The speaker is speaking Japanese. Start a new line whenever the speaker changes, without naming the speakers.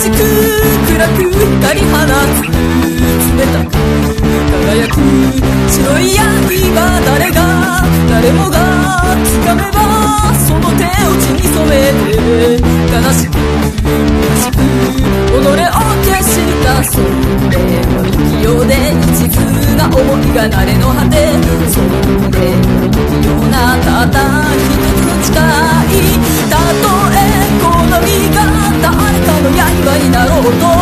しく暗く光放つ冷たく輝く白い刃誰もが掴めばその手を血に染めて悲しく己を消したそれは不器用で一途な思いが慣れの果てそれは不器用なただ一つの誓いたとえ好みが誰かの刃になろうと